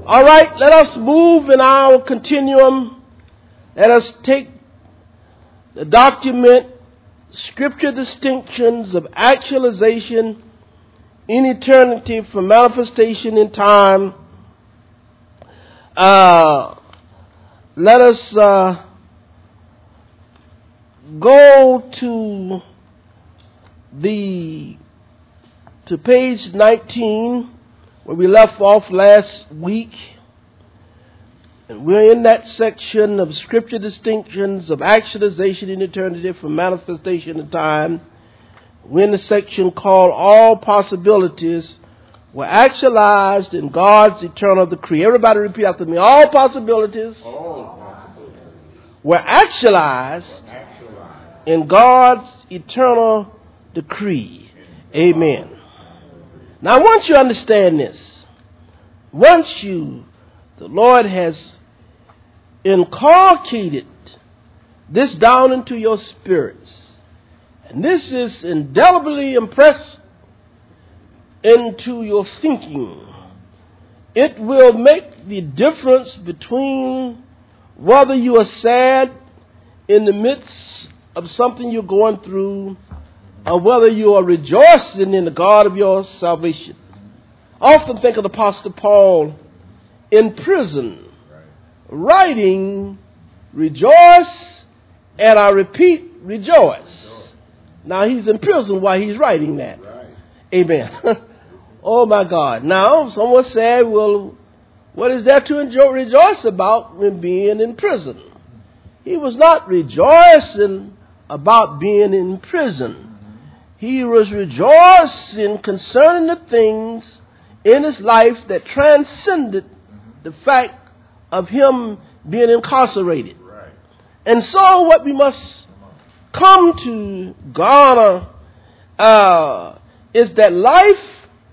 All right, let us move in our continuum. Let us take the document, Scripture Distinctions of Actualization in Eternity from Manifestation in Time. Let us go to page 19, where we left off last week. And we're in that section of Scripture Distinctions of Actualization in Eternity from Manifestation in Time. We're in the section called All Possibilities Were Actualized in God's Eternal Decree. Everybody repeat after me. All possibilities were actualized in God's eternal decree. Amen. Now, once you understand this, the Lord has inculcated this down into your spirits, and this is indelibly impressed into your thinking, it will make the difference between whether you are sad in the midst of something you're going through, or whether you are rejoicing in the God of your salvation. I often think of the Apostle Paul in prison, writing, rejoice, and I repeat, rejoice. Now, he's in prison while he's writing that. Amen. Oh, my God. Now, someone said, well, what is there to rejoice about when being in prison? He was not rejoicing about being in prison. He was rejoicing concerning the things in his life that transcended the fact of him being incarcerated. And so what we must come to garner is that life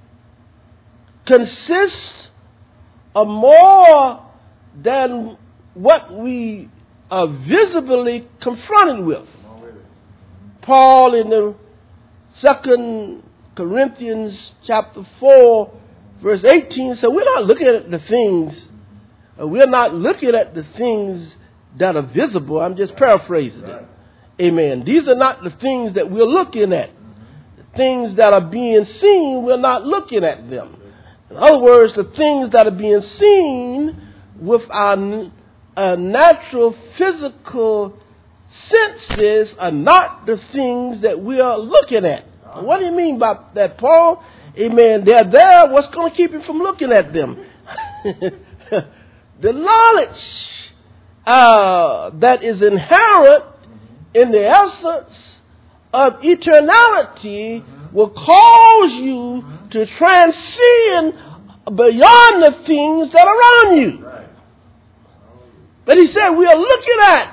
consists of more than what we are visibly confronted with. Paul in the 2 Corinthians chapter 4 verse 18 said, we're not looking at the things that are visible. I'm just paraphrasing it. Amen. These are not the things that we're looking at. The things that are being seen, we're not looking at them. In other words, the things that are being seen with our natural physical senses are not the things that we are looking at. What do you mean by that, Paul? Amen. They're there. What's going to keep you from looking at them? The knowledge that is inherent in the essence of eternality will cause you to transcend beyond the things that are around you. But he said we are looking at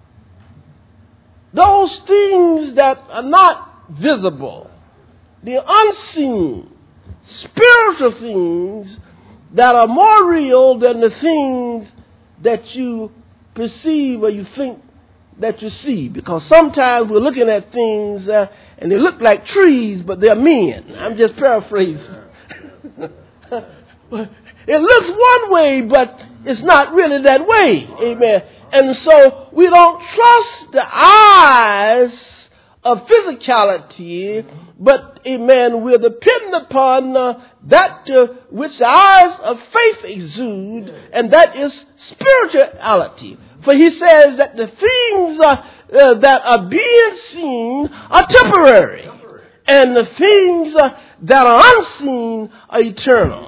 those things that are not visible, the unseen, spiritual things that are more real than the things that you perceive or you think that you see. Because sometimes we're looking at things and they look like trees, but they're men. I'm just paraphrasing. It looks one way, but it's not really that way. Amen. And so we don't trust the eyes of physicality, but, amen, we're dependent upon that which the eyes of faith exude, and that is spirituality. For he says that the things that are being seen are temporary, and the things that are unseen are eternal.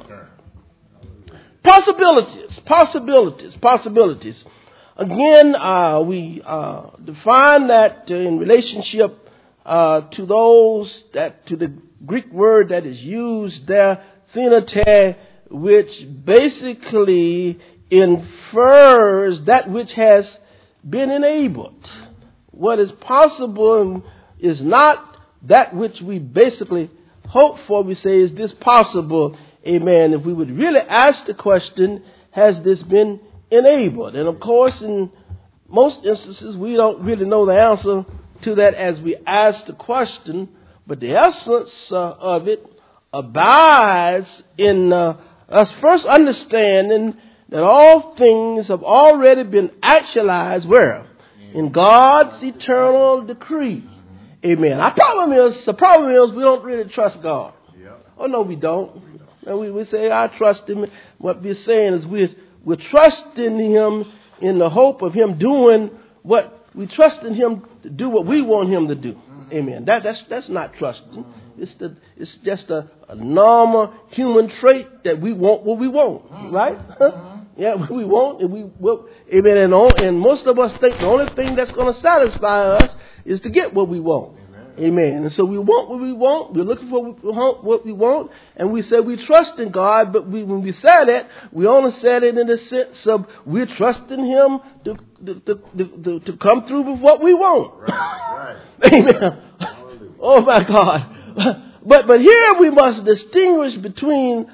Possibilities. Again, we define that in relationship to the Greek word that is used there, thenete, which basically infers that which has been enabled. What is possible is not that which we basically hope for. We say, is this possible? Amen. If we would really ask the question, has this been enabled? And of course, in most instances, we don't really know the answer to that as we ask the question, but the essence of it abides in us first understanding that all things have already been actualized where? In God's eternal decree. Amen. The problem is we don't really trust God. Oh, no, we don't. And we say, I trust Him. What we're saying is we're trusting Him in the hope of Him doing what we trust in Him to do what we want Him to do. Amen. That's not trusting. It's just a normal human trait that we want what we want, right? Yeah, we want and we will. Amen. And most of us think the only thing that's going to satisfy us is to get what we want. Amen. And so we want what we want. We're looking for what we want. And we say we trust in God. But when we say that, we only said it in the sense of we're trusting Him to come through with what we want. Right. Amen. Oh, my God. But here we must distinguish between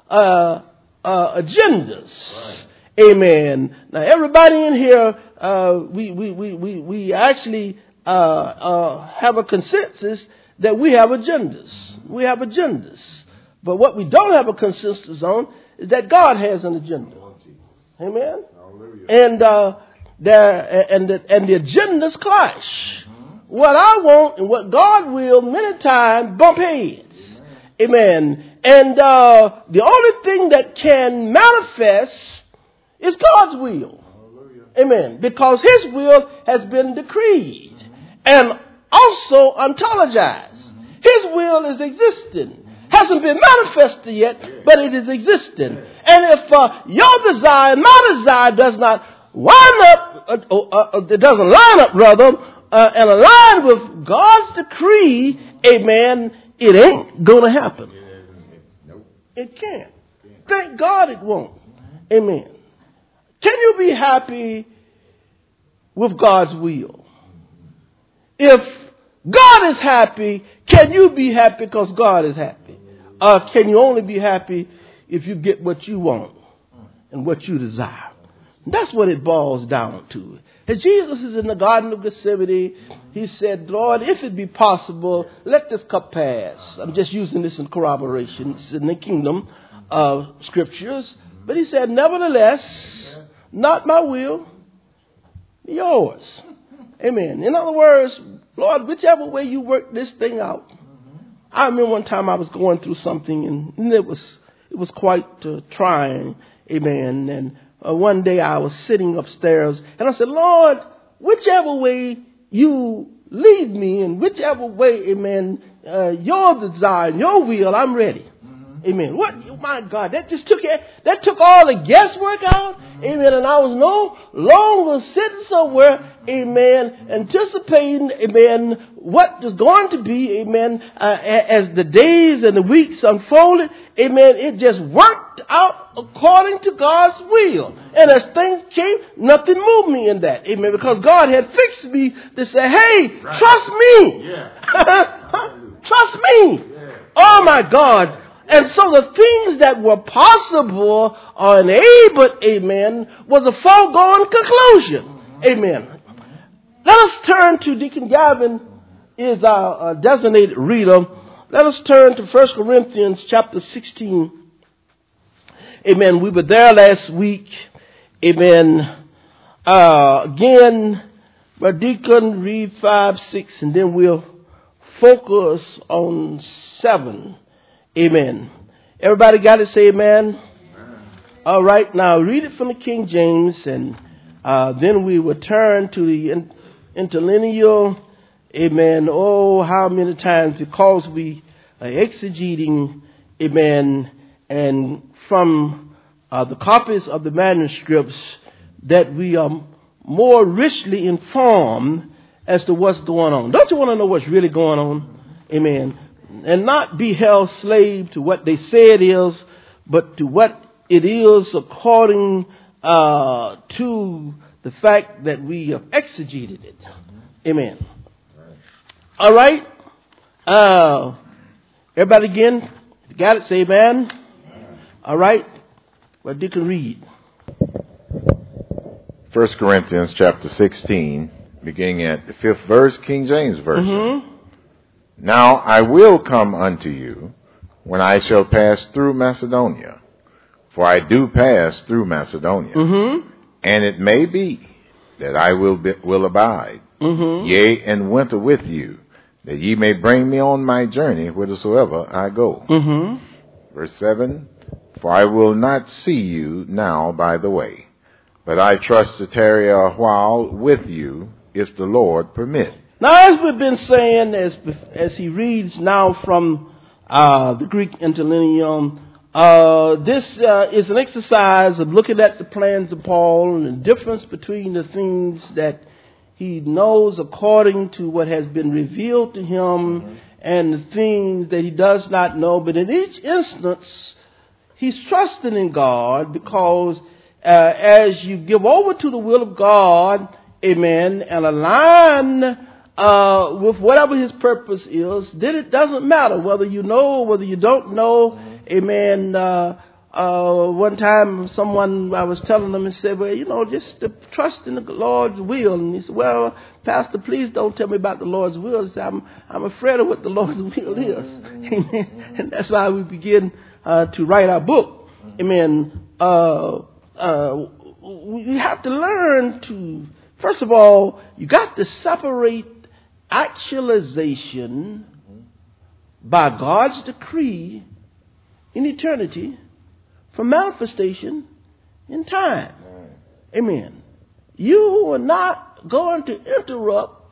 agendas. Right. Amen. Now, everybody in here, we actually have a consensus that we have agendas. We have agendas. But what we don't have a consensus on is that God has an agenda. Amen. And the agendas clash. What I want and what God will many times bump heads. Amen. And the only thing that can manifest is God's will. Amen. Because His will has been decreed and also ontologized. His will is existing. Hasn't been manifested yet, but it is existing. And if your desire and my desire does not line up, it doesn't line up rather, and align with God's decree, amen, it ain't going to happen. It can't. Thank God it won't. Amen. Can you be happy with God's will? If God is happy, can you be happy because God is happy? Can you only be happy if you get what you want and what you desire? That's what it boils down to. As Jesus is in the Garden of Gethsemane, He said, Lord, if it be possible, let this cup pass. I'm just using this in corroboration. It's in the kingdom of scriptures. But He said, nevertheless, not my will, yours. Amen. In other words, Lord, whichever way you work this thing out. I remember one time I was going through something and it was quite trying. Amen. And one day I was sitting upstairs and I said, Lord, whichever way you lead me and whichever way, amen, your desire, your will, I'm ready. Amen. What? My God, that took all the guesswork out. Amen. And I was no longer sitting somewhere, amen, anticipating, amen, what is going to be, amen, as the days and the weeks unfolded, amen, it just worked out according to God's will. And as things came, nothing moved me in that, amen, because God had fixed me to say, hey, right. Trust me. Yeah. Trust me. Yeah. Oh, my God. And so the things that were possible or enabled, amen, was a foregone conclusion. Amen. Let us turn to Deacon Gavin is our designated reader. Let us turn to 1 Corinthians chapter 16. Amen. We were there last week. Amen. Again, my deacon read 5, 6, and then we'll focus on 7. Amen. Everybody got it? Say amen. Amen. All right. Now read it from the King James, and then we will turn to the interlinear. Amen. Oh, how many times, because we are exegeting, amen, and from the copies of the manuscripts that we are more richly informed as to what's going on. Don't you want to know what's really going on? Amen. And not be held slave to what they say it is, but to what it is according to the fact that we have exegeted it. Amen. All right. Everybody again, got it? Say amen. All right. Well, Deacon read. 1 Corinthians chapter 16, beginning at the 5th verse, King James Version. Mm-hmm. Now I will come unto you when I shall pass through Macedonia, For I do pass through Macedonia, and it may be that I will abide, yea, and winter with you, that ye may bring me on my journey whithersoever I go. Verse 7, for I will not see you now by the way, but I trust to tarry a while with you, if the Lord permit. Now, as we've been saying, as he reads now from the Greek interlinear, this is an exercise of looking at the plans of Paul and the difference between the things that he knows according to what has been revealed to him and the things that he does not know. But in each instance, he's trusting in God because as you give over to the will of God, amen, and align with whatever his purpose is, then it doesn't matter whether you know or whether you don't know. Amen. One time someone, I was telling them and said, well, just to trust in the Lord's will. And he said, well, Pastor, please don't tell me about the Lord's will. He said, I'm afraid of what the Lord's will is. Amen. And that's why we begin to write our book. Amen. We have to learn to, first of all, you got to separate actualization by God's decree in eternity from manifestation in time. Amen. You are not going to interrupt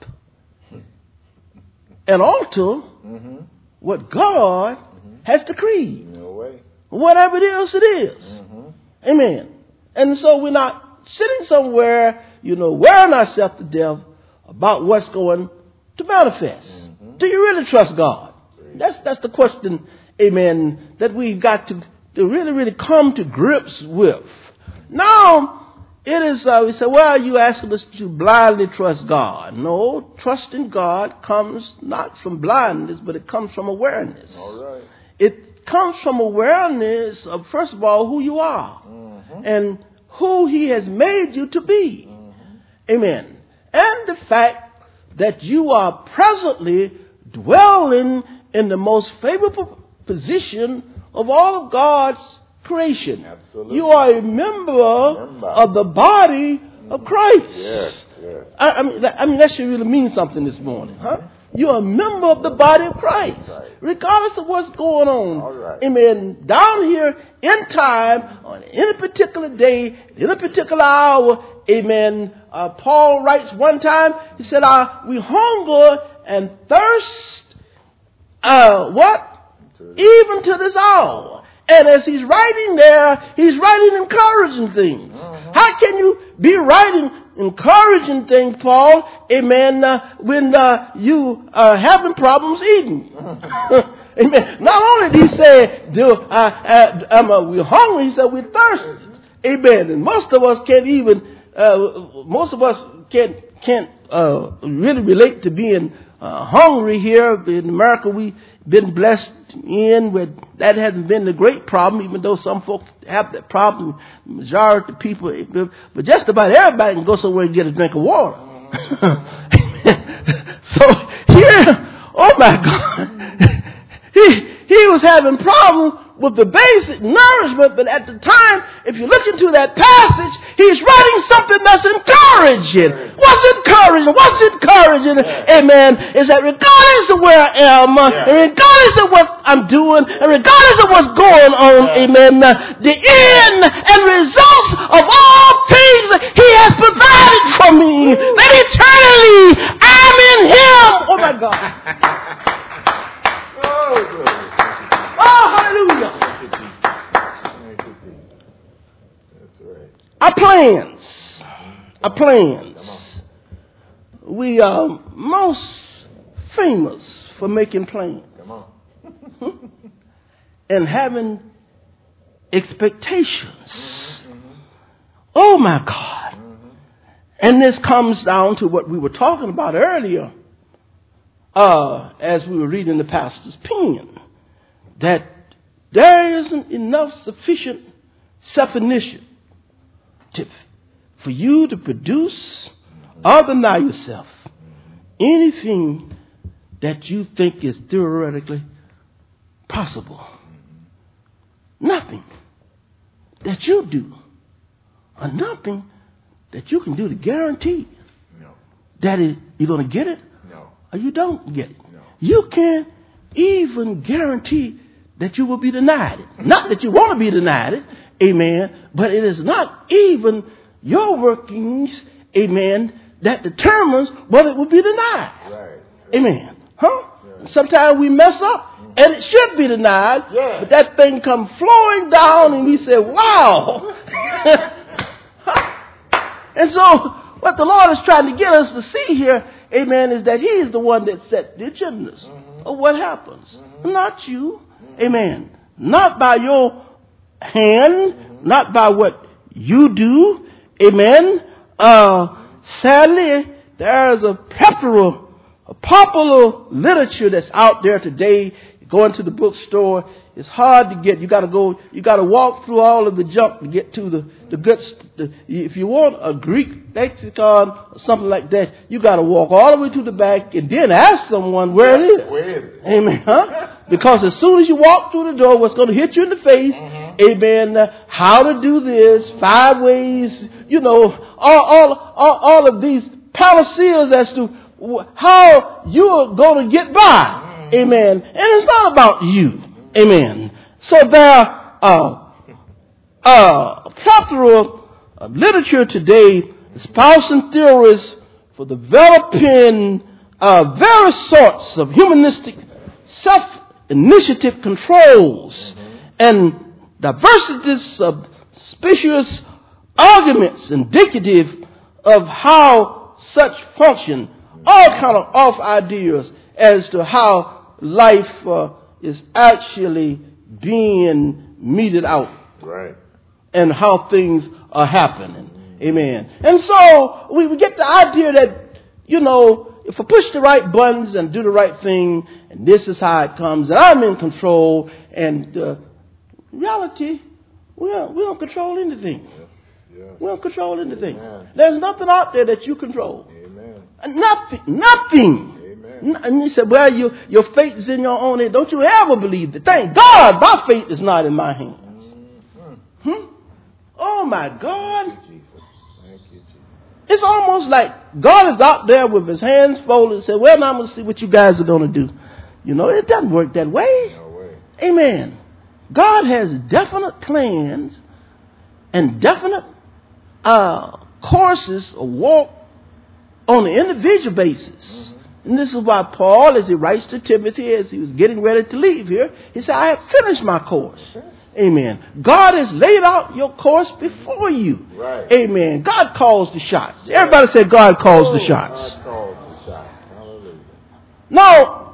and alter what God has decreed. No way. Whatever it is. Amen. And so we're not sitting somewhere, wearing ourselves to death about what's going to manifest. Do you really trust God? That's the question, amen, that we've got to really, really come to grips with. Now, it is, we say, well, you asking us to blindly trust God. No, trusting God comes not from blindness, but it comes from awareness. All right. It comes from awareness of, first of all, who you are and who he has made you to be. Amen. And the fact that you are presently dwelling in the most favorable position of all of God's creation. Absolutely. You are a member of the body of Christ. Yes. I mean, that should really mean something this morning, huh? You are a member of the body of Christ, regardless of what's going on. All right. Amen. Down here in time, on any particular day, in a particular hour, amen. Paul writes one time, he said, we hunger and thirst, even to this hour. And as he's writing there, he's writing encouraging things. How can you be writing encouraging things, Paul, amen, when you are having problems eating? Amen. Not only did he say, we're hungry, he said we're thirsty. Amen. And most of us can't really relate to being hungry here. In America, we've been blessed in where that hasn't been the great problem, even though some folks have that problem. The majority of people, but just about everybody can go somewhere and get a drink of water. So here, oh my God, he was having problems with the basic nourishment, but at the time, if you look into that passage, he's writing something that's encouraging. What's encouraging, amen, is that regardless of where I am, and regardless of what I'm doing, and regardless of what's going on, amen, the end and results of all things he has provided for me, that eternally I'm in him. Oh my God. Oh, hallelujah. That's right. Our plans. We are most famous for making plans. Come on. And having expectations. Oh my God. And this comes down to what we were talking about earlier as we were reading the pastor's pen. That there isn't enough sufficient self-initiative for you to produce or deny yourself anything that you think is theoretically possible. Nothing. that you do, or nothing that you can do to guarantee that you're going to get it or you don't get it. You can't even guarantee that you will be denied it. Not that you want to be denied it, amen, but it is not even your workings, amen, that determines whether it will be denied. Right. Amen. Huh? Yeah. Sometimes we mess up and it should be denied, but that thing come flowing down and we say, wow. And so what the Lord is trying to get us to see here, amen, is that He is the one that set the agendas of what happens. Not you. Amen. Not by your hand, not by what you do. Amen. Sadly, there is a popular literature that's out there today. Going to the bookstore, it's hard to get. You got to walk through all of the junk to get to the good. If you want a Greek lexicon or something like that, you got to walk all the way to the back and then ask someone where it is. Where is it? Amen. Huh? Because as soon as you walk through the door, what's going to hit you in the face? Amen. How to do this? 5 ways. You know, all of these panaceas as to how you are going to get by. Amen. And it's not about you. Amen. So there plethora of literature today espousing theories for developing various sorts of humanistic self-initiative controls and diversities of specious arguments indicative of how such function, all kind of off ideas as to how life is actually being meted out. Right. And how things are happening. Amen. And so we get the idea that, you know, if I push the right buttons and do the right thing, and this is how it comes, and I'm in control, and reality, we don't control anything. Yes. We don't control anything. Amen. There's nothing out there that you control. Amen. Nothing. And you said, well, your faith is in your own head. Don't you ever believe that. Thank God, my faith is not in my hands. Oh, my God. Thank you, Jesus. It's almost like God is out there with His hands folded and said, well, now I'm going to see what you guys are going to do. You know, it doesn't work that way. No way. Amen. God has definite plans and definite courses of walk on an individual basis. And this is why Paul, as he writes to Timothy, as he was getting ready to leave here, he said, I have finished my course. Amen. God has laid out your course before you. Right. Amen. God calls the shots. Everybody say God calls the shots. God calls the shots. Hallelujah. Now,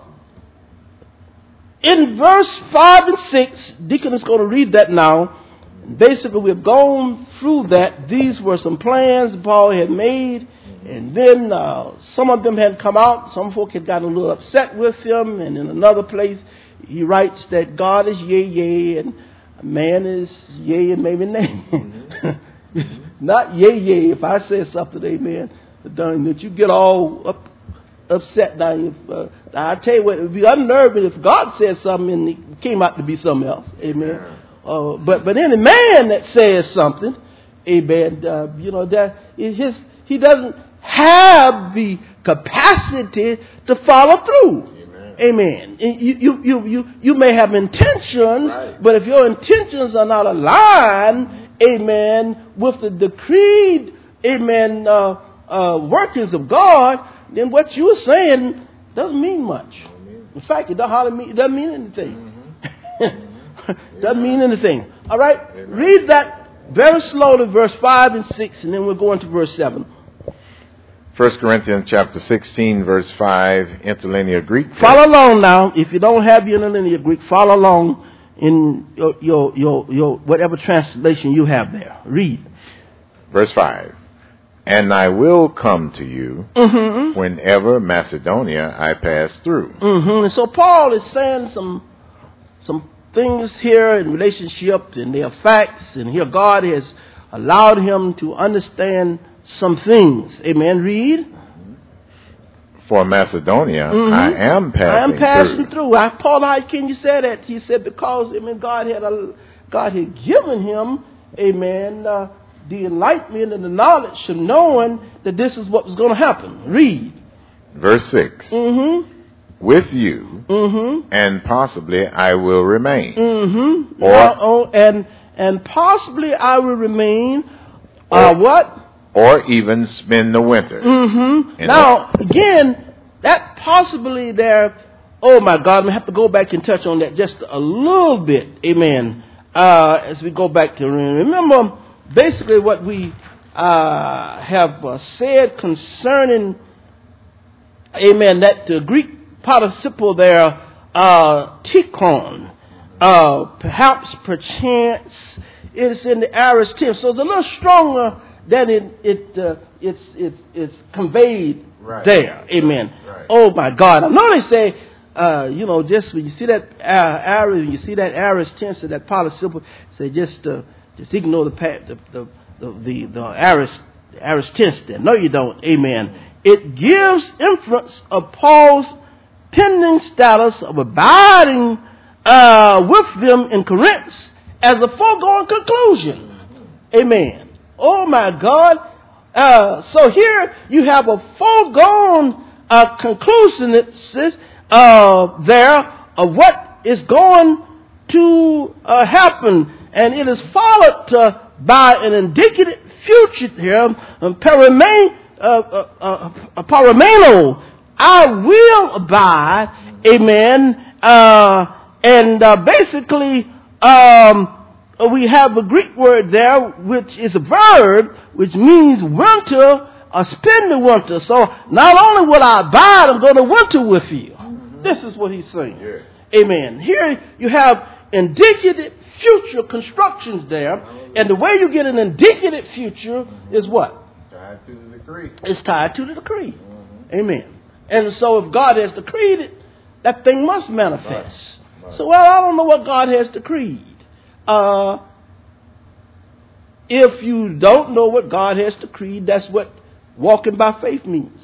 in verse 5 and 6, Deacon is going to read that now. Basically, we've gone through that. These were some plans Paul had made. And then some of them had come out. Some folk had gotten a little upset with him. And in another place, he writes that God is yea, yea, and man is yea and maybe nay. Not yea, yea. If I say something, amen, that you get all upset. Now, I tell you what, it would be unnerving if God said something and it came out to be something else. Amen. But any man that says something, amen, you know, that he doesn't have the capacity to follow through. Amen. You may have intentions, right, but if your intentions are not aligned, amen, with the decreed, amen, workings of God, then what you are saying doesn't mean much. In fact, it doesn't mean anything. Doesn't mean anything. All right? Amen. Read that very slowly, verse 5 and 6, and then we'll go into verse 7. 1 Corinthians chapter 16, verse 5, interlinear Greek. Follow along now. If you don't have your interlinear Greek, follow along in your whatever translation you have there. Read. Verse 5. And I will come to you whenever Macedonia I pass through. And so Paul is saying some things here in relationship, and they are facts, and here God has allowed him to understand some things. Amen. Read. For Macedonia, I am passing through. Paul, how can you say that? He said because God had given him, amen, the enlightenment and the knowledge of knowing that this is what was going to happen. Read. Verse 6. Mm-hmm. With you, and possibly I will remain. Mm-hmm. Or, and possibly I will remain, what? Or even spend the winter. Mm-hmm. Now, again, that possibly there, oh my God, we have to go back and touch on that just a little bit. Amen. As we go back to remember basically what we have said concerning, amen, that the Greek participle there, tikon, perhaps, perchance, is in the aorist tense. So it's a little stronger than it's conveyed there. Amen. Right. Oh my God. I know they say, just when you see that aorist, you see that aorist tense of that participle, say just ignore the aorist tense there. No, you don't. Amen. It gives inference of Paul's pending status of abiding with them in Corinth as a foregone conclusion. Amen. Oh my God. So here you have a foregone conclusion there of what is going to happen. And it is followed by an indicative future here, parameno, I will abide, amen, and basically we have a Greek word there which is a verb which means winter or spend the winter. So not only will I abide, I'm going to winter with you. This is what he's saying. Yeah. Amen. Here you have indicative future constructions there, and the way you get an indicative future is what? Tied to the decree. It's tied to the decree. Amen. And so if God has decreed it, that thing must manifest. Right. So, well, I don't know what God has decreed. If you don't know what God has decreed, that's what walking by faith means.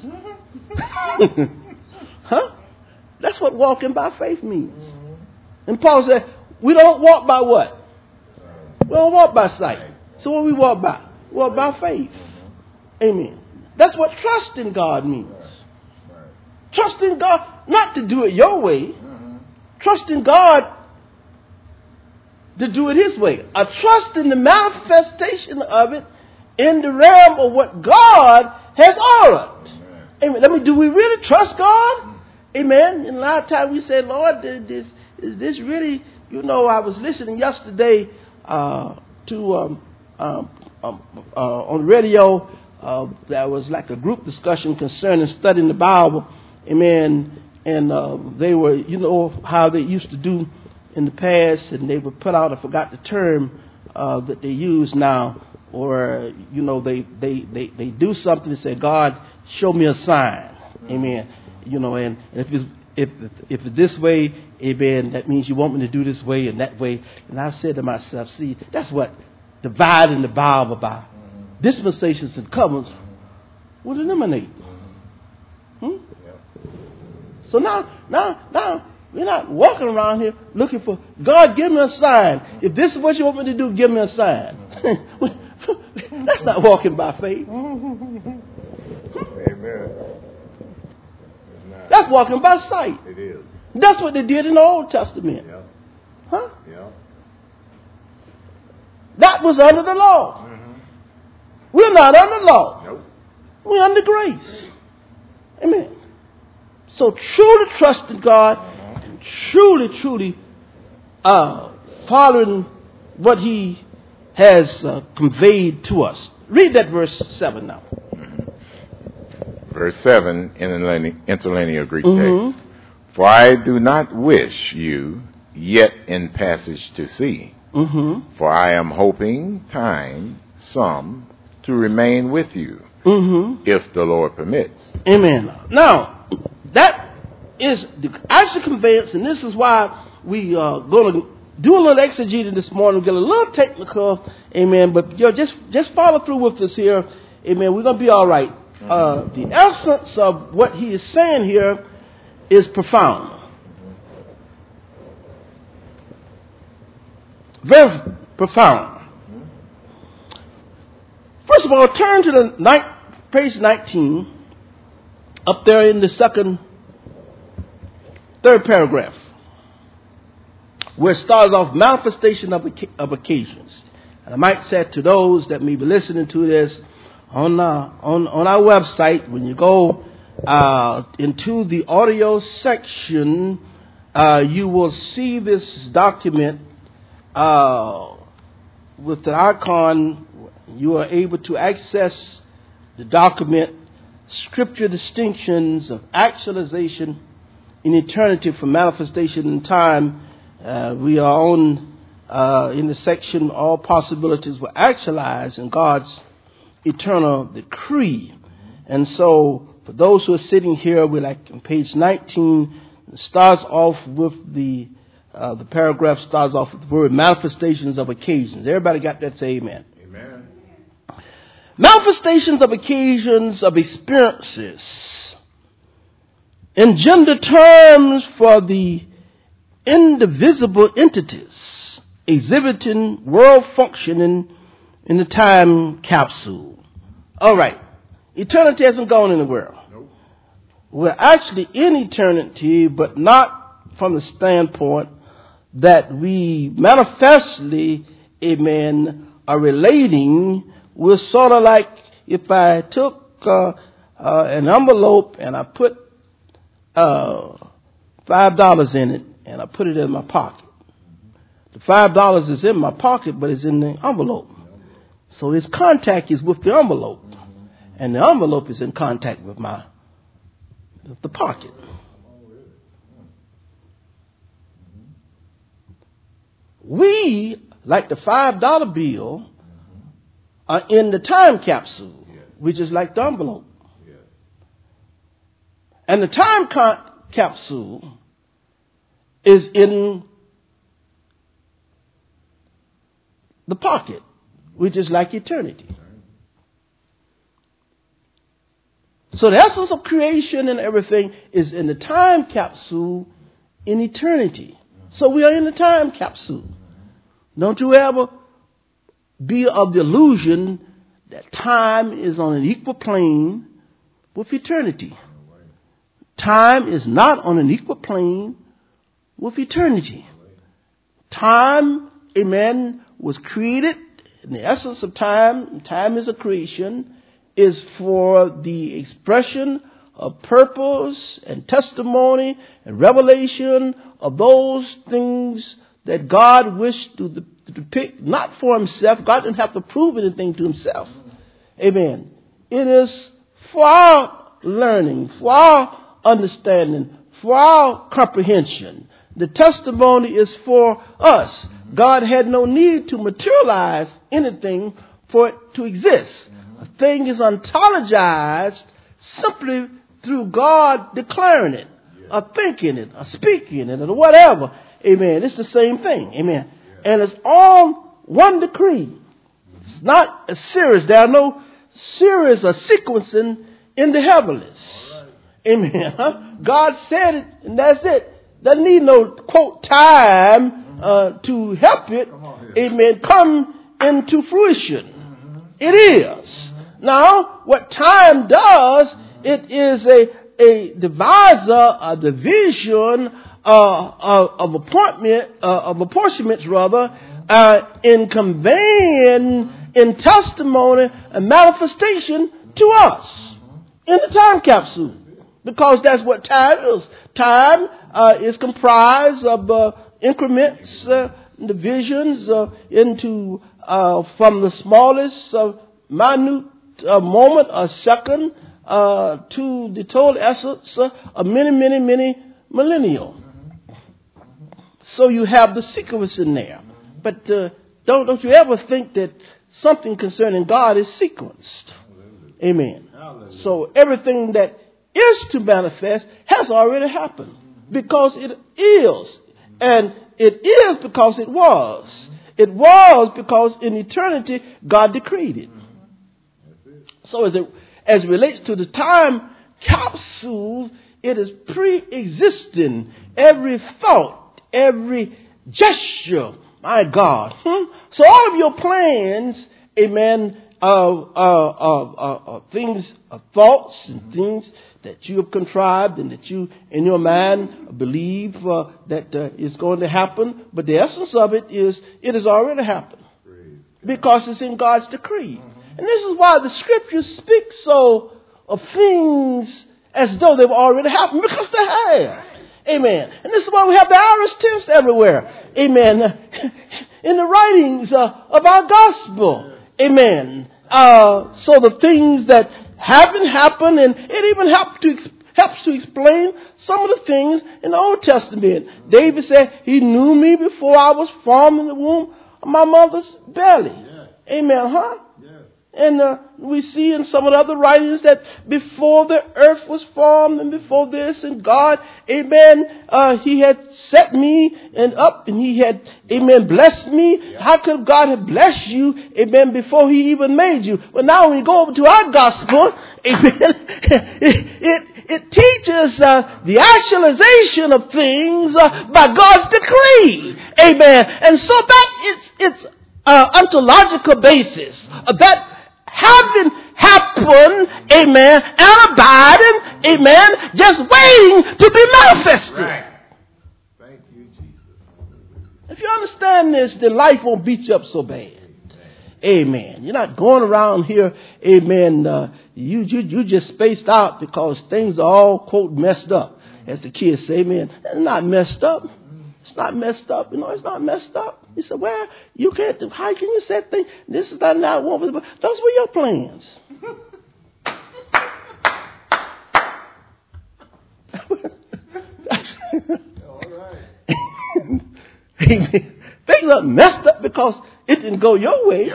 Huh? That's what walking by faith means. And Paul said, we don't walk by what? We don't walk by sight. So what we walk by? We walk by faith. Amen. That's what trusting God means. Trusting God not to do it your way. Trusting God to do it His way. A trust in the manifestation of it in the realm of what God has ordered. Amen. Do we really trust God? Amen. And a lot of times we say, Lord, is this really, I was listening yesterday to on radio, there was like a group discussion concerning studying the Bible. Amen. And they were, how they used to do in the past, and they would put out, I forgot the term that they use now, or, they do something and say, God, show me a sign. Amen. And if it's this way, amen, that means you want me to do this way and that way. And I said to myself, see, that's what dividing the Bible by dispensations and covenants would eliminate. So now, we're not walking around here looking for, God, give me a sign. If this is what you want me to do, give me a sign. That's not walking by faith. Amen. That's walking by sight. It is. That's what they did in the Old Testament. Yep. Huh? Yep. That was under the law. We're not under law. Nope. We're under grace. Amen. So truly trusting God, truly following what He has conveyed to us. Read that verse 7 now. Verse 7 in the interlinear Greek text. For I do not wish you yet in passage to see, for I am hoping some to remain with you, if the Lord permits. Amen. Now, that is the actual conveyance, and this is why we are going to do a little exegesis this morning, get a little technical, amen, but just follow through with us here, amen, we're going to be all right. The essence of what he is saying here is profound. Very profound. First of all, turn to the page 19, up there in the third paragraph, where it starts off manifestation of occasions. And I might say to those that may be listening to this on our website, when you go into the audio section, you will see this document with the icon. You are able to access the document, Scripture Distinctions of Actualization in Eternity from Manifestation in Time. We are on in the section, All Possibilities Were Actualized in God's Eternal Decree. And so, for those who are sitting here, we're like on page 19. It starts off with the paragraph starts off with the word manifestations of occasions. Everybody got that? Say amen. Amen. Manifestations of occasions of experiences engender terms for the indivisible entities exhibiting world functioning in the time capsule. All right. Eternity hasn't gone anywhere. Nope. We're actually in eternity, but not from the standpoint that we manifestly, amen, are relating. We're sort of like if I took an envelope and I put $5 in it and I put it in my pocket. The $5 is in my pocket, but it's in the envelope. So its contact is with the envelope, and the envelope is in contact with the pocket. We, like the $5 bill, are in the time capsule. We just like the envelope. And the time capsule is in the pocket. We just like eternity. So the essence of creation and everything is in the time capsule in eternity. So we are in the time capsule. Don't you ever be of the illusion that time is on an equal plane with eternity. Time is not on an equal plane with eternity. Time, amen, was created. In the essence of time, time is a creation, is for the expression of purpose and testimony and revelation of those things that God wished to depict, not for himself. God didn't have to prove anything to himself. Amen. It is for our learning, for our understanding, for our comprehension. The testimony is for us. God had no need to materialize anything for it to exist. A thing is ontologized simply through God declaring it, or thinking it, or speaking it, or whatever. Amen. It's the same thing. Amen. And it's all one decree. It's not a series. There are no series or sequencing in the heavens. Amen. God said it, and that's it. Doesn't need no, quote, time to help it, amen, come into fruition. It is. Now, what time does, it is a divisor, a division of apportionments, in conveying in testimony and manifestation to us in the time capsule. Because that's what time is. Time is comprised of increments, divisions into from the smallest minute moment or second to the total essence of many millennial. So you have the sequence in there. But don't you ever think that something concerning God is sequenced. Amen. So everything that is to manifest has already happened because it is. And it is because it was. It was because in eternity God decreed it. So as it relates to the time capsule, it is pre-existing. Every thought, every gesture, my God. So all of your plans, amen, things, thoughts and things that you have contrived and that you in your mind believe that is going to happen. But the essence of it is it has already happened because it's in God's decree. And this is why the scriptures speak so of things as though they've already happened, because they have. Amen. And this is why we have the Irish text everywhere. Amen. In the writings of our gospel. Amen. So the things that haven't happened, and it even helps to explain some of the things in the Old Testament. David said, He knew me before I was formed in the womb of my mother's belly. Yes. Amen, huh? Yes. And we see in some of the other writings that before the earth was formed and before this, and God, amen, He had set me and up and He had, amen, blessed me. Yeah. How could God have blessed you, amen, before He even made you? But now when we go over to our gospel, amen, it teaches the actualization of things by God's decree. Amen. And so that it's ontological basis that having happened, amen, and abiding, amen, just waiting to be manifested. Right. Thank you, Jesus. If you understand this, then life won't beat you up so bad. Amen. You're not going around here, amen, you just spaced out because things are all, quote, messed up. As the kids say, amen, it's not messed up. It's not messed up. You know, it's not messed up. He said, well, you can't, how can you say things? This is not what was, those were your plans. All right. Things are messed up because it didn't go your way.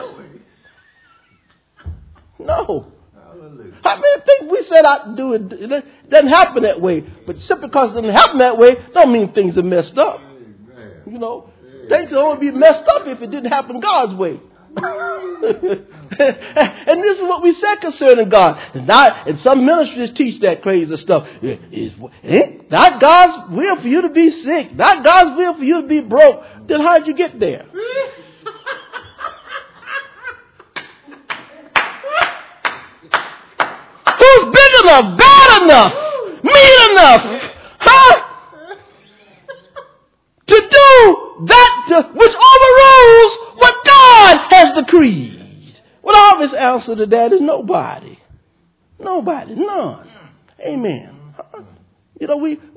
No. Hallelujah. How many things we set out to do, it doesn't happen that way. But simply because it doesn't happen that way, don't mean things are messed up. Amen. You know, things will only be messed up if it didn't happen God's way. And this is what we said concerning God. And some ministries teach that crazy stuff. Not God's will for you to be sick. Not God's will for you to be broke. Then how'd you get there? Who's big enough, bad enough, mean enough, huh? To do that which overrules what God has decreed. Well, the obvious answer to that is nobody. Nobody, none. Amen. You know, we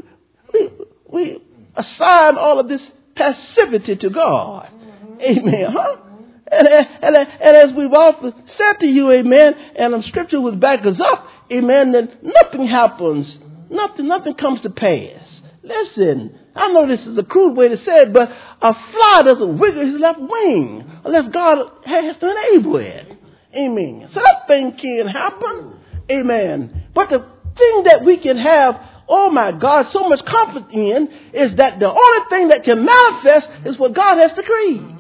assign all of this passivity to God. Amen. Huh? And as we've often said to you, amen, and scripture would back us up, amen, that nothing happens, nothing comes to pass. Listen, I know this is a crude way to say it, but a fly doesn't wiggle his left wing unless God has to enable it. Amen. So that thing can happen. Amen. But the thing that we can have, oh my God, so much comfort in is that the only thing that can manifest is what God has decreed.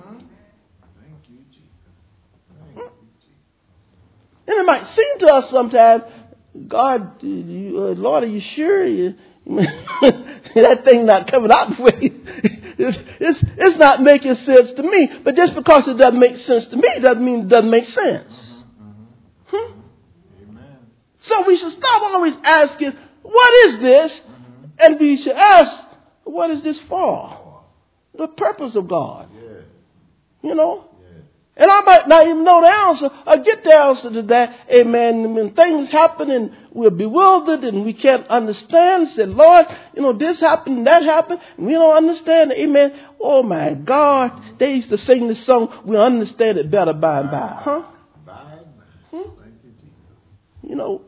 And it might seem to us sometimes, God, Lord, are you sure? That thing not coming out the way. It's not making sense to me. But just because it doesn't make sense to me doesn't mean it doesn't make sense. Amen. So we should stop always asking, what is this? And we should ask, what is this for? The purpose of God. Yes. You know? And I might not even know the answer or get the answer to that. Amen. When things happen and we're bewildered and we can't understand, say, Lord, you know, this happened and that happened. And we don't understand. Amen. Oh, my God. They used to sing this song, we'll understand it better by and by. Huh? You know,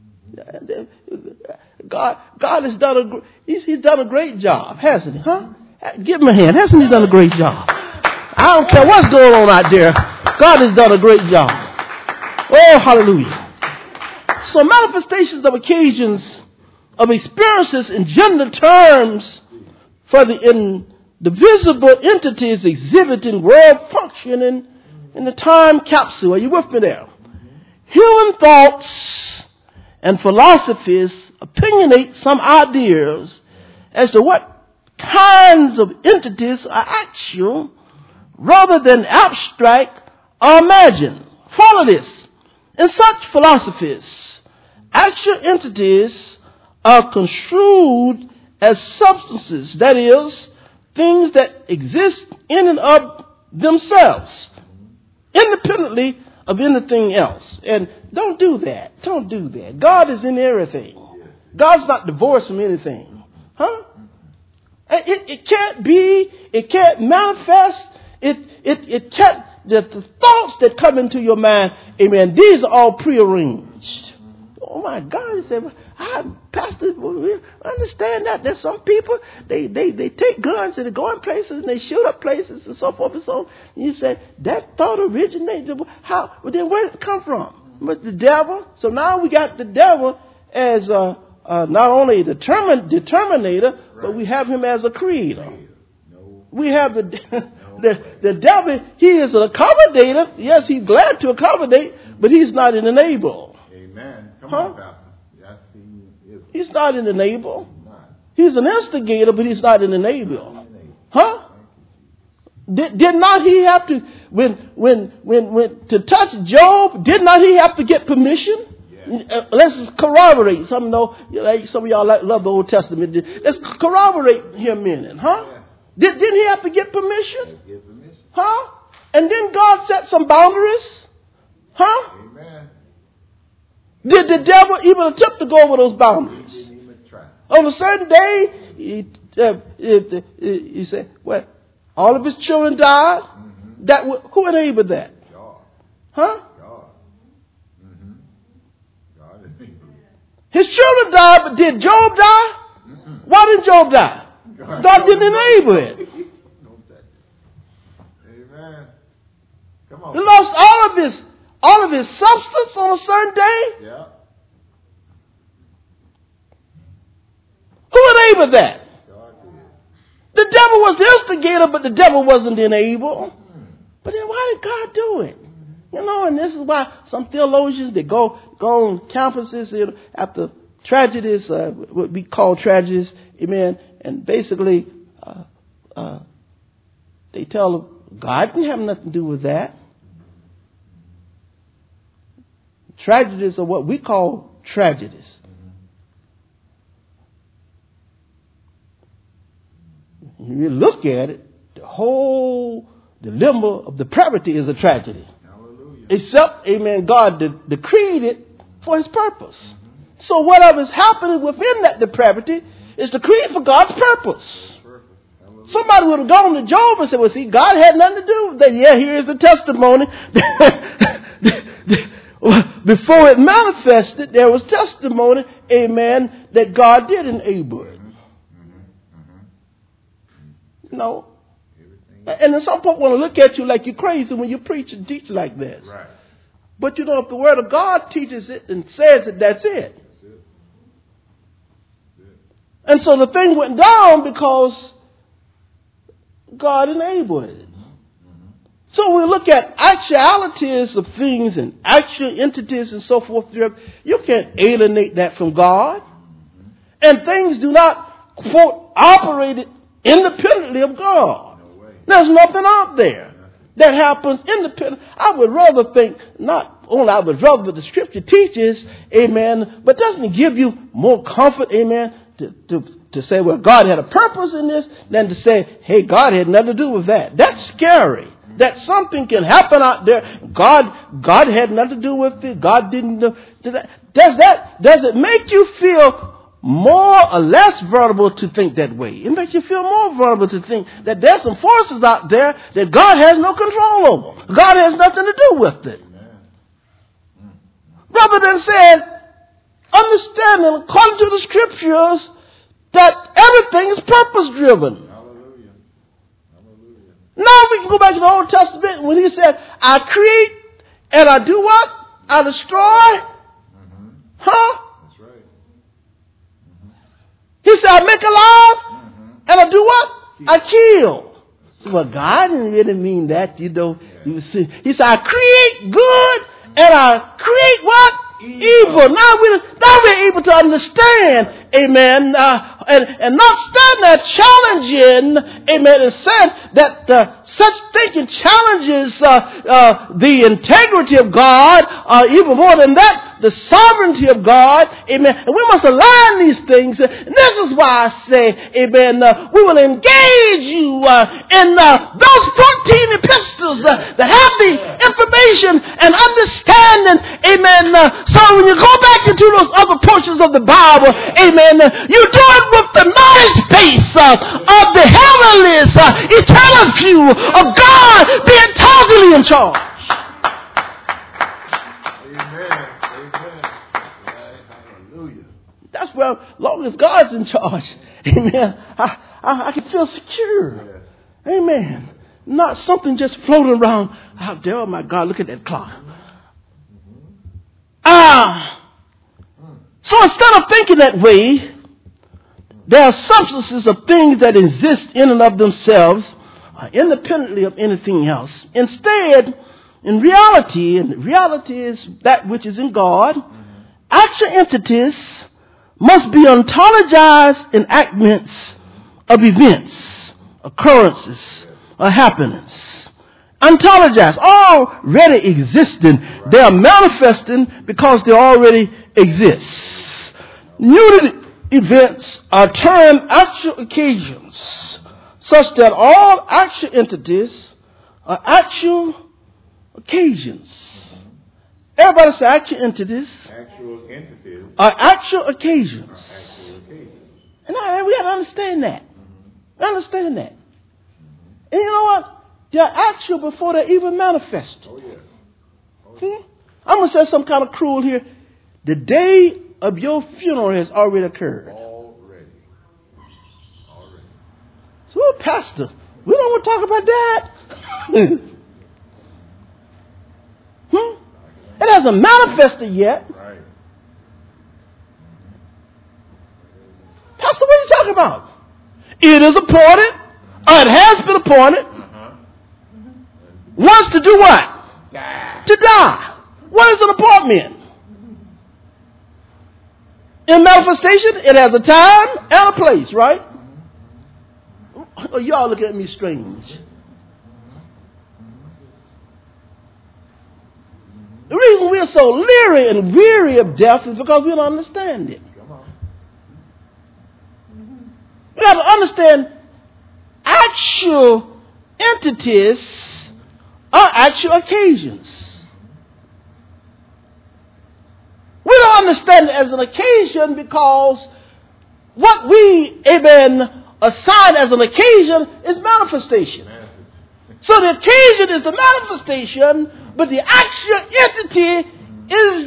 God has done he's done a great job, hasn't he? Huh? Give him a hand. Hasn't he done a great job? I don't care what's going on out there. God has done a great job. Oh, hallelujah. So manifestations of occasions of experiences in general terms for the indivisible entities exhibiting world functioning in the time capsule. Are you with me there? Human thoughts and philosophies opinionate some ideas as to what kinds of entities are actual rather than abstract or imagined. follow this. In such philosophies, actual entities are construed as substances, that is, things that exist in and of themselves, independently of anything else. And don't do that. Don't do that. God is in everything. God's not divorced from anything. Huh? It can't be, it can't manifest, it can't, the thoughts that come into your mind, amen, these are all prearranged. Oh my God, he said, Pastor, I understand that. There's some people, they take guns and they go in places and they shoot up places and so forth and so on. And you say, that thought originated, how? Well, then where did it come from? With the devil. So now we got the devil as not only a determinator, but we have him as a creator. We have the devil, he is an accommodator. Yes, he's glad to accommodate, but he's not an enabler. Amen. Come on, Pastor. He's not an enabler. He's an instigator, but he's not an enabler. Huh? Did not he have to, when to touch Job, did not he have to get permission? Yeah. Let's corroborate. Some of y'all love the Old Testament. Let's corroborate here a minute, huh? Yeah. Didn't he have to get permission? Huh? And then God set some boundaries? Huh? Amen. Did the devil even attempt to go over those boundaries? On a certain day, he said, well, all of his children died. Mm-hmm. Who enabled that? God. Huh? God. Mm-hmm. God his children died, but did Job die? Mm-mm. Why didn't Job die? God didn't enable it. Amen. Come on. He lost all of his substance on a certain day. Yeah. Who enabled that? God did. The devil was the instigator, but the devil wasn't the enabler. But then why did God do it? You know, and this is why some theologians, they go on campuses after tragedies, what we call tragedies, amen, and basically they tell them, God didn't have nothing to do with that. Tragedies are what we call tragedies. When you look at it, the whole dilemma of depravity is a tragedy. Hallelujah. Except, amen, God decreed it for his purpose. Mm-hmm. So whatever is happening within that depravity is decreed for God's purpose. Somebody would have gone to Job and said, well, see, God had nothing to do with that. Yeah, here's the testimony. Before it manifested, there was testimony, amen, that God did enable it. No. And then some people want to look at you like you're crazy when you preach and teach like this. Right. But you know, if the Word of God teaches it and says it, that's it. That's it. And so the thing went down because God enabled it. So we look at actualities of things and actual entities and so forth. You can't alienate that from God. And things do not, quote, operate independently of God. No way. There's nothing out there that happens independent. I would rather think, not only I would rather the Scripture teaches, amen, but doesn't it give you more comfort, amen, to say, well, God had a purpose in this, than to say, hey, God had nothing to do with that. That's scary. That something can happen out there. God had nothing to do with it. God didn't do that. Does it make you feel more or less vulnerable to think that way? It makes you feel more vulnerable to think that there's some forces out there that God has no control over. God has nothing to do with it. Rather than saying, understanding according to the Scriptures that everything is purpose driven. Now we can go back to the Old Testament when he said, I create and I do what? I destroy. Mm-hmm. Huh? That's right. Mm-hmm. He said, I make alive and I do what? I kill. So, well, God didn't really mean that, you know. Yeah. He said, I create good and I create what? Evil. Now we're able to understand, amen, and not stand there challenging, amen, and said that such thinking challenges the integrity of God, even more than that, the sovereignty of God, amen. And we must align these things. And this is why I say, amen, we will engage you in those 14 epistles that have the information and understanding, amen. So when you go back into those other portions of the Bible, amen, you do it with the knowledge base of the heavenlies, eternal view of God being totally in charge. That's where, as long as God's in charge, amen, I can feel secure. Amen. Not something just floating around out there. Oh my God, look at that clock. So instead of thinking that way, there are substances of things that exist in and of themselves, independently of anything else. Instead, in reality, and reality is that which is in God, actual entities must be ontologized enactments of events, occurrences, or happenings. Ontologized, already existing. They are manifesting because they already exist. New events are termed actual occasions, such that all actual entities are actual occasions. Everybody say actual entities. Actual entities are actual occasions. actual occasions. And we have to understand that. We understand that. And you know what? They're actual before they're even manifest. Oh, yes. I'm going to say some kind of cruel here. The day of your funeral has already occurred. Already. So, Pastor, we don't want to talk about that. It hasn't manifested yet. Right. Pastor, what are you talking about? It is appointed, or it has been appointed. Once to do what? Die. To die. What is an appointment? In manifestation, it has a time and a place, right? Oh, y'all looking at me strange. The reason we're so leery and weary of death is because we don't understand it. Come on. We have to understand actual entities are actual occasions. We don't understand it as an occasion because what we, amen, assign as an occasion is manifestation. So the occasion is the manifestation, but the actual entity is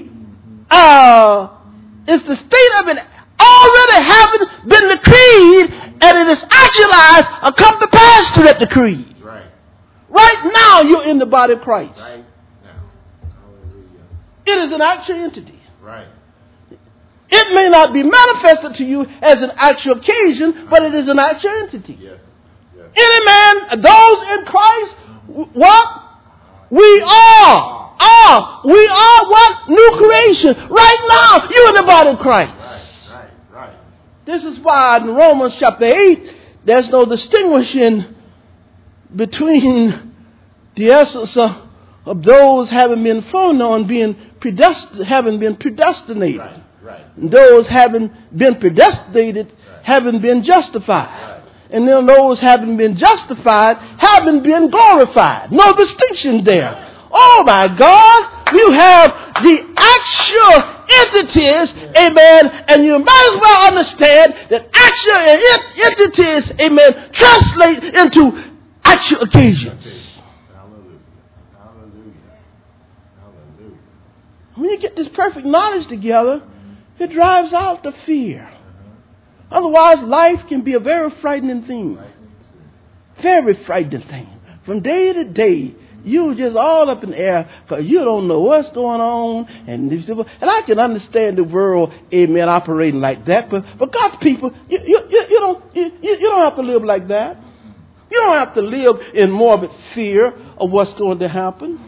the state of it already having been decreed, and it is actualized or come to pass to that decree. Right. Right now, you're in the body of Christ. Right now. Hallelujah. It is an actual entity. Right. It may not be manifested to you as an actual occasion, but it is an actual entity. Yes. Yes. Any man, those in Christ, what? We are what? New creation. Right now, you're in the body of Christ. Right. This is why in Romans chapter 8, there's no distinguishing between the essence of those having been foreknown, having been predestinated. Right. And those having been predestinated, having been justified. And then those having been justified, having been glorified. No distinction there. Oh my God, you have the actual entities, amen, and you might as well understand that actual entities, amen, translate into actual occasions. Hallelujah. When you get this perfect knowledge together, it drives out the fear. Otherwise, life can be a very frightening thing. Very frightening thing. From day to day, you just all up in the air because you don't know what's going on. And I can understand the world, amen, operating like that. But God's people, you don't have to live like that. You don't have to live in morbid fear of what's going to happen.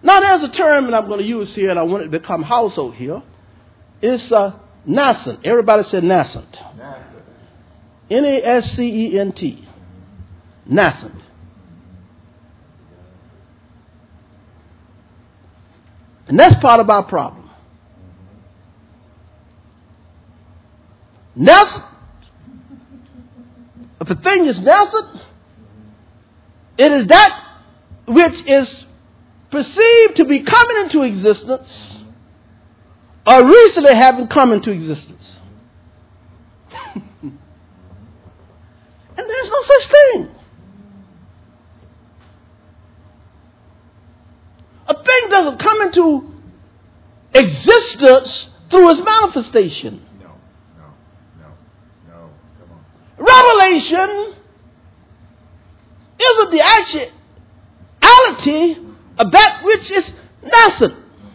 Now there's a term that I'm going to use here, and I want it to become household here. It's nascent. Everybody said nascent. Nascent. Nascent. And that's part of our problem. Nascent. If a thing is nascent, it is that which is perceived to be coming into existence or recently having come into existence. And there's no such thing. A thing doesn't come into existence through its manifestation. No. Come on. Revelation isn't the actuality of that which is nascent.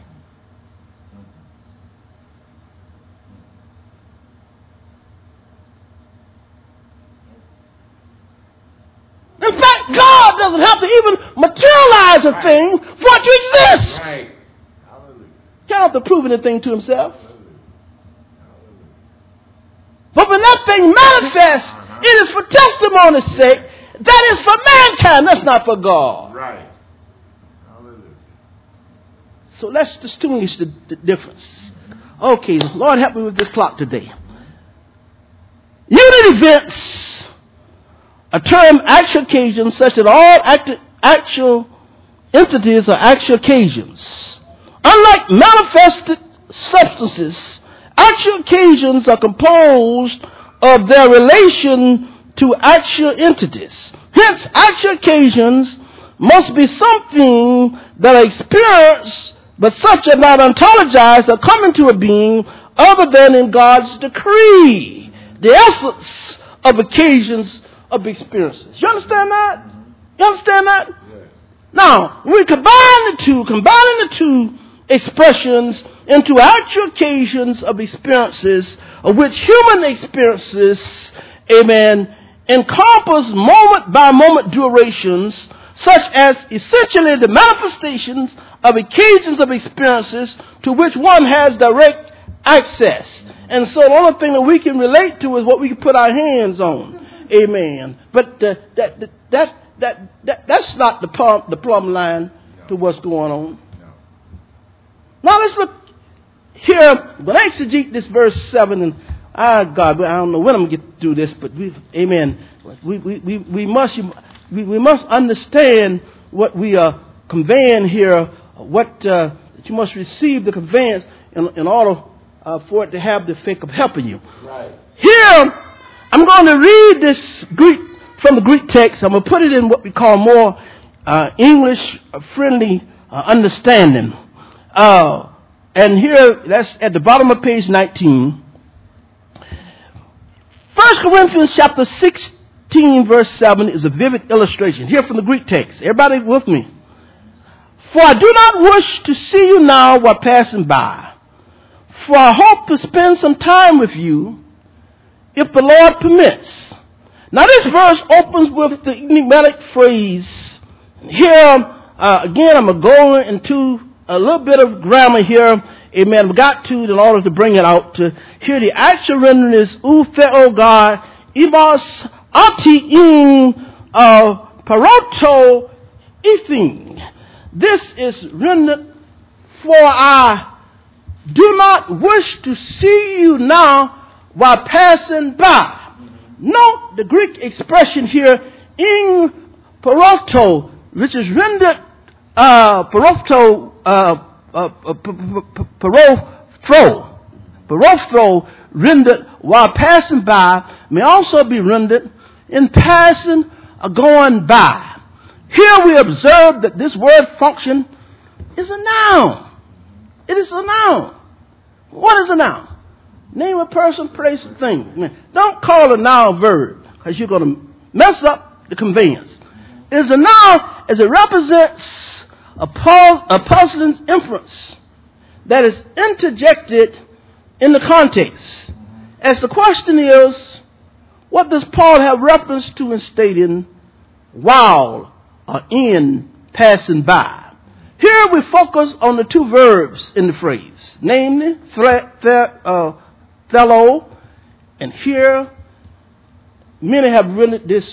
In fact, God doesn't have to even materialize a thing for it to exist. Right. Hallelujah. He doesn't have to prove anything to himself. But when that thing manifests, it is for testimony's sake. That is for mankind. That's not for God. Right. Hallelujah. So let's distinguish the difference. Okay, Lord help me with this clock today. Unit events, a term actual occasions, such that all actual entities are actual occasions. Unlike manifested substances, actual occasions are composed of their relation to actual entities. Hence, actual occasions must be something that are experienced, but such are not ontologized or come into a being other than in God's decree. The essence of occasions of experiences. You understand that? You understand that? Yes. Now, we combining the two expressions into actual occasions of experiences, of which human experiences, amen, encompass moment by moment durations, such as essentially the manifestations of occasions of experiences to which one has direct access. And so the only thing that we can relate to is what we can put our hands on. Amen. But that's not the plumb line to what's going on. Now let's look here. When I exegete this verse 7, and God, I don't know when I'm going to get through this, but amen. We must understand what we are conveying here. What that you must receive the conveyance in order for it to have the effect of helping you. Right. Here, I'm going to read this from the Greek text. I'm going to put it in what we call more English-friendly understanding. And here, that's at the bottom of page 19. 1 Corinthians chapter 16, verse 7 is a vivid illustration. Here from the Greek text. Everybody with me? For I do not wish to see you now while passing by. For I hope to spend some time with you, if the Lord permits. Now this verse opens with the enigmatic phrase. Here, again, I'm going to go into a little bit of grammar here. Amen. We got to, in order to bring it out, to hear the actual rendering is Upheo God, Ibos Ati in Paroto Ethin. This is rendered, for I do not wish to see you now while passing by. Note the Greek expression here, in paroto, which is rendered parothro, rendered while passing by, may also be rendered in passing or going by. Here we observe that this word function is a noun. It is a noun. What is a noun? Name a person, place, a thing. Don't call a noun a verb, because you're going to mess up the conveyance. It is a noun as it represents a puzzling inference that is interjected in the context. As the question is, what does Paul have reference to in stating while or in passing by? Here we focus on the two verbs in the phrase, namely thelo, and here many have rendered this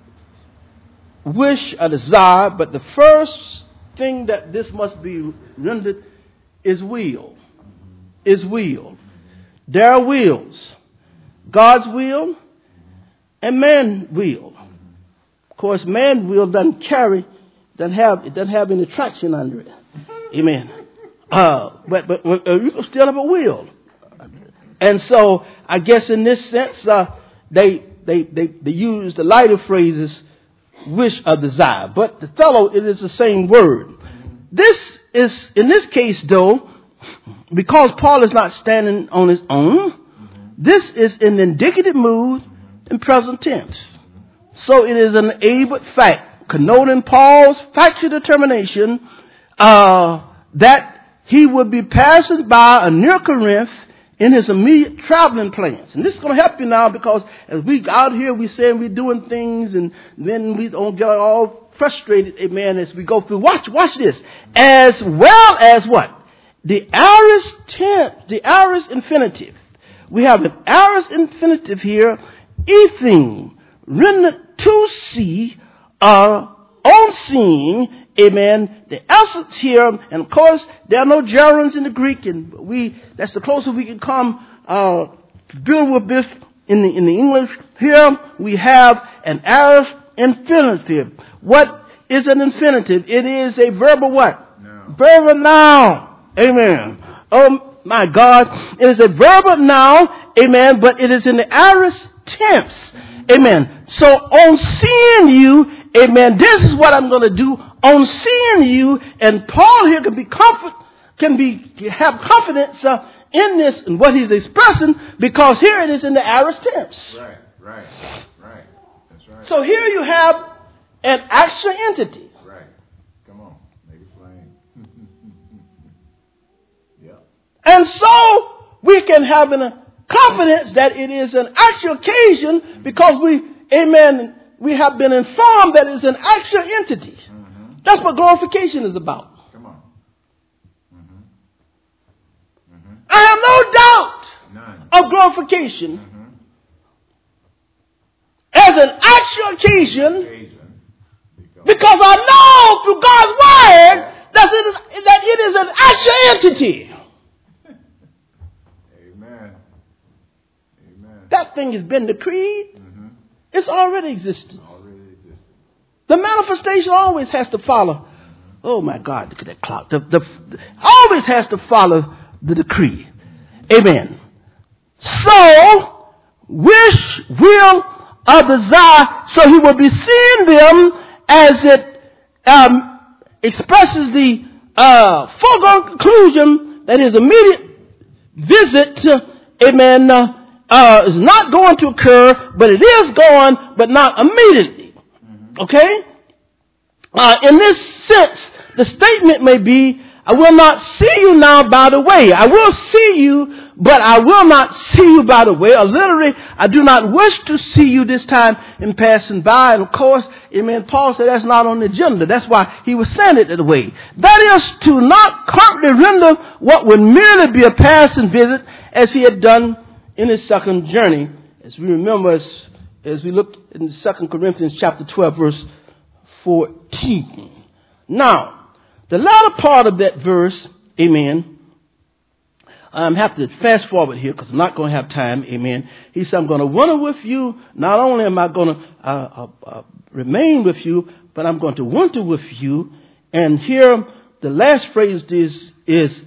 wish or desire, but the first thing that this must be rendered is will. Is will. There are wills. God's will and man's will. Of course, man's will doesn't have any traction under it. Amen. But you can still have a will. And so I guess in this sense, they use the lighter phrases, wish or desire. But the fellow, it is the same word. This is, in this case though, because Paul is not standing on his own, this is in indicative mood in present tense. So it is an able fact, connoting Paul's factual determination that he would be passing by a near Corinth in his immediate traveling plans. And this is going to help you now, because as we out here, we say we're doing things, and then we don't get all frustrated, amen, as we go through. Watch this. As well as what? The aorist tense, the aorist infinitive. We have an aorist infinitive here, ething, rendered to see, on seeing, amen. The essence here, and of course, there are no gerunds in the Greek, and that's the closest we can come deal with this in the English. Here we have an aorist infinitive. What is an infinitive? It is a verbal what? Noun. Verbal noun. Amen. Oh my God. It is a verbal noun. Amen. But it is in the aorist tense. Amen. So on seeing you, amen, this is what I'm going to do. On seeing you, and Paul here have confidence in this and what he's expressing, because here it is in the aorist tense. Right. That's right. So here you have an actual entity. Right. Come on, make it plain. Yeah. And so we can have a confidence that it is an actual occasion, because we have been informed that it's an actual entity. Mm-hmm. That's what glorification is about. Come on. Mm-hmm. Mm-hmm. I have no doubt of glorification as an actual occasion, because I know through God's word that it is an actual entity. Amen. That thing has been decreed. Mm-hmm. It's already existed. The manifestation always has to follow. Oh my God, look at that clock. Always has to follow the decree. Amen. So, wish, will, or desire, so he will be seeing them as it expresses the foregone conclusion that his immediate visit, amen, is not going to occur, but it is going, but not immediately. Okay? In this sense, the statement may be, I will not see you now by the way. I will see you, but I will not see you by the way. Or literally, I do not wish to see you this time in passing by. And of course, amen, Paul said that's not on the agenda. That's why he was saying it that way. That is to not currently render what would merely be a passing visit, as he had done in his second journey. As we remember, as we look in 2 Corinthians chapter 12, verse 14. Now, the latter part of that verse, amen, I'm have to fast forward here because I'm not going to have time, amen. He said, I'm going to winter with you. Not only am I going to remain with you, but I'm going to winter with you. And here, the last phrase is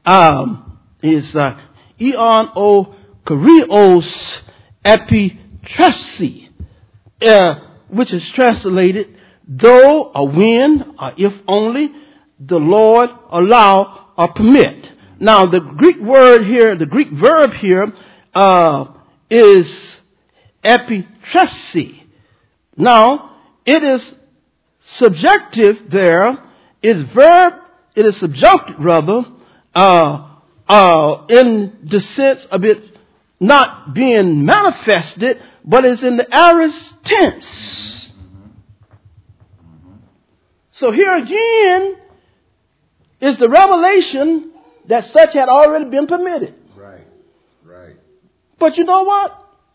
eon o kurios epitresi, which is translated, though or when or if only the Lord allow or permit. Now, the Greek word here, the Greek verb here, is epitresi. Now, it is subjective there. It is subjunctive rather, in the sense of it not being manifested, but it's in the aorist tense. So here again, is the revelation that such had already been permitted. Right. Right. But you know what?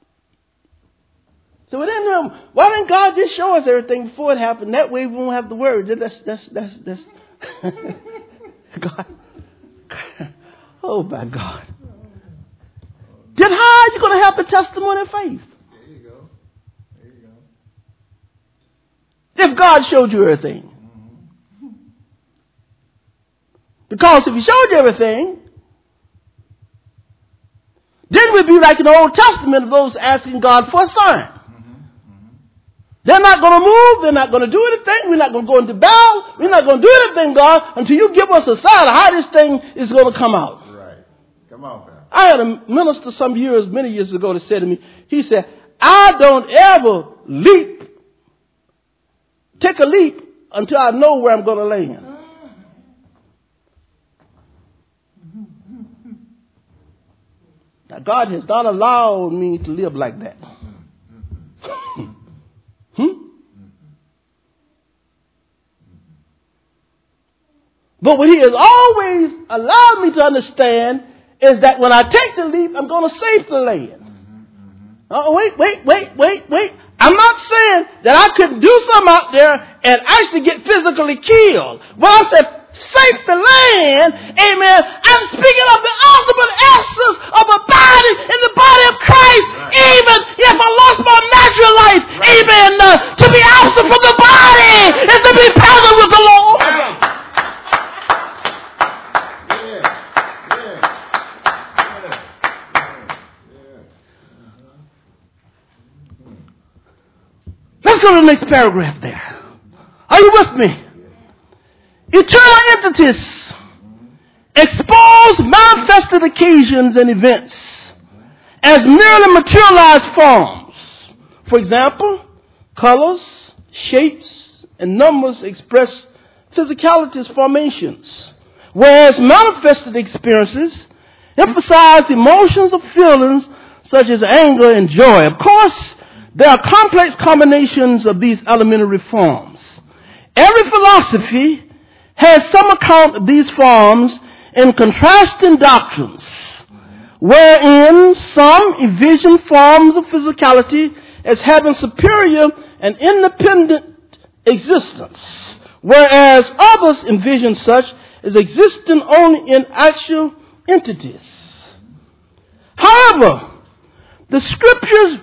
So within him, why didn't God just show us everything before it happened? That way we won't have to worry. That's God. Oh my God. Then how are you going to have the testimony of faith? There you go. There you go. If God showed you everything. Because if he showed you everything, then we'd be like in the Old Testament of those asking God for a sign. They're not going to move. They're not going to do anything. We're not going to go into battle. We're not going to do anything, God, until you give us a sign of how this thing is going to come out. Right. Come on, Pastor. I had a minister many years ago that said to me, he said, I don't ever take a leap until I know where I'm going to land. Now, God has not allowed me to live like that. But what he has always allowed me to understand is that when I take the leap, I'm going to safely land. Wait. I'm not saying that I couldn't do something out there and actually get physically killed. When I said safe to land, amen, I'm speaking of the ultimate essence of abiding in the body of Christ. Right. Even if I lost my natural life, right. Amen, to be absent from the body is to be present with the Lord. Right. Let's go to the next paragraph there. Are you with me? Eternal entities expose manifested occasions and events as merely materialized forms. For example, colors, shapes, and numbers express physicalities, formations, whereas manifested experiences emphasize emotions or feelings such as anger and joy. Of course, there are complex combinations of these elementary forms. Every philosophy has some account of these forms in contrasting doctrines, wherein some envision forms of physicality as having superior and independent existence, whereas others envision such as existing only in actual entities. However, the scriptures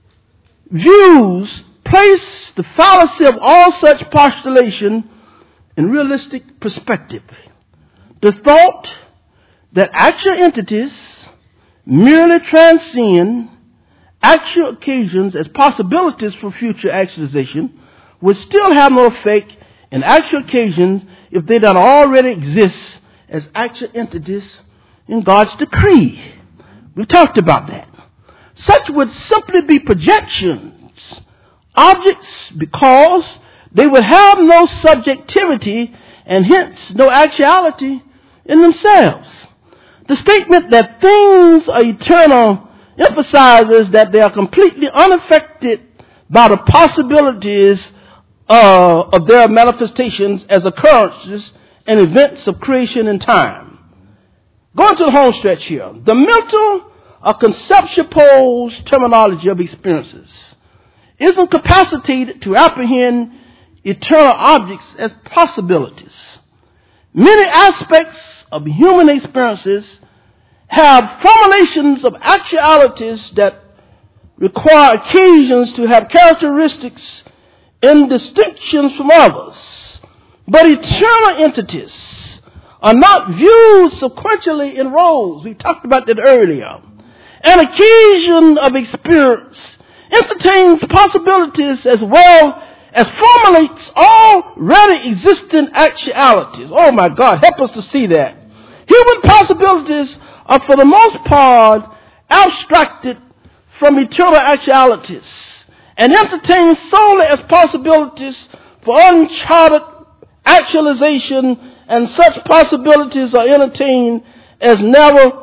views place the fallacy of all such postulation in realistic perspective. The thought that actual entities merely transcend actual occasions as possibilities for future actualization would still have no effect in actual occasions if they don't already exist as actual entities in God's decree. We've talked about that. Such would simply be projections, objects, because they would have no subjectivity and hence no actuality in themselves. The statement that things are eternal emphasizes that they are completely unaffected by the possibilities of their manifestations as occurrences and events of creation and time. Going to the home stretch here. The mental or conceptual terminology of experiences is incapacitated to apprehend eternal objects as possibilities. Many aspects of human experiences have formulations of actualities that require occasions to have characteristics in distinctions from others. But eternal entities are not viewed sequentially in rows. We talked about that earlier. An occasion of experience entertains possibilities as well as formulates already existing actualities. Oh my God, help us to see that. Human possibilities are for the most part abstracted from eternal actualities and entertained solely as possibilities for uncharted actualization, and such possibilities are entertained as never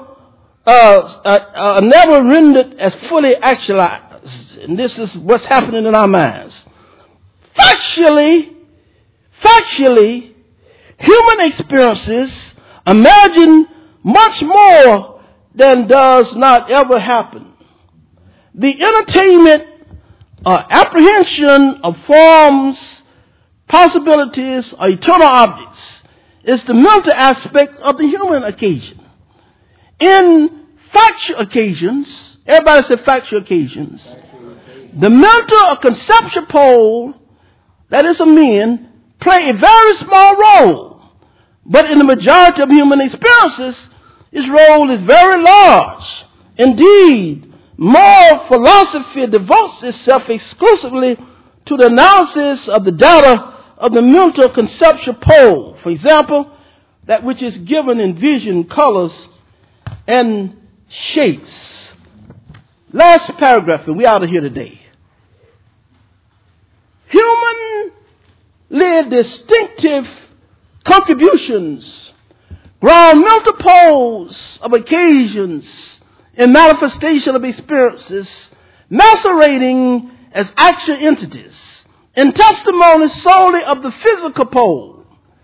rendered as fully actualized. And this is what's happening in our minds. Factually, human experiences imagine much more than does not ever happen. The entertainment or apprehension of forms, possibilities, or eternal objects is the mental aspect of the human occasion. In factual occasions, everybody say factual occasions, the mental or conceptual pole, that is of men, play a very small role. But in the majority of human experiences, its role is very large. Indeed, moral philosophy devotes itself exclusively to the analysis of the data of the mental conceptual pole. For example, that which is given in vision, colors, and shapes. Last paragraph, and we're out of here today. Humanly distinctive contributions, ground mental poles of occasions and manifestation of experiences, macerating as actual entities, and testimony solely of the physical pole.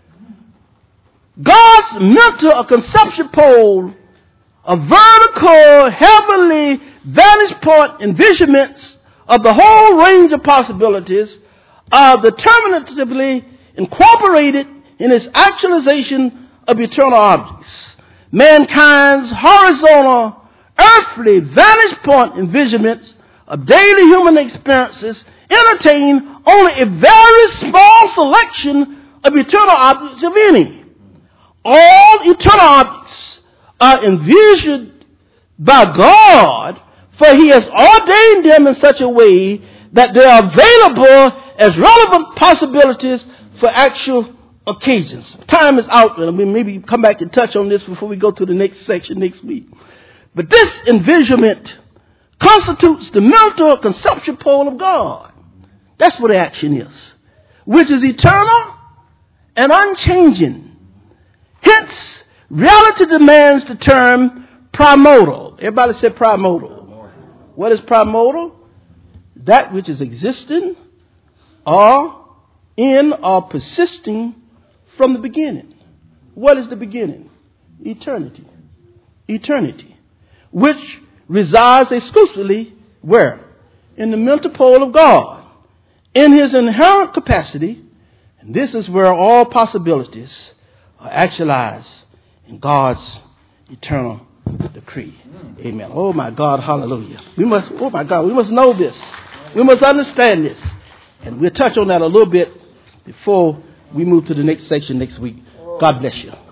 God's mental or conceptual pole, a vertical, heavenly vantage point envisionments of the whole range of possibilities, are determinatively incorporated in its actualization of eternal objects. Mankind's horizontal, earthly vantage point envisionments of daily human experiences entertain only a very small selection of eternal objects, if any. All eternal objects are envisioned by God, for He has ordained them in such a way that they are available as relevant possibilities for actual occasions. Time is out, and we maybe come back and touch on this before we go to the next section next week. But this envisionment constitutes the mental conceptual pole of God. That's what action is, which is eternal and unchanging. Hence, reality demands the term primordial. Everybody say primordial. What is primordial? That which is existing or in or persisting from the beginning. What is the beginning? Eternity. Eternity. Which resides exclusively where? In the mental pole of God. In His inherent capacity. And this is where all possibilities are actualized in God's eternal decree. Amen. Oh my God, hallelujah. We must know this. We must understand this. And we'll touch on that a little bit before we move to the next section next week. God bless you.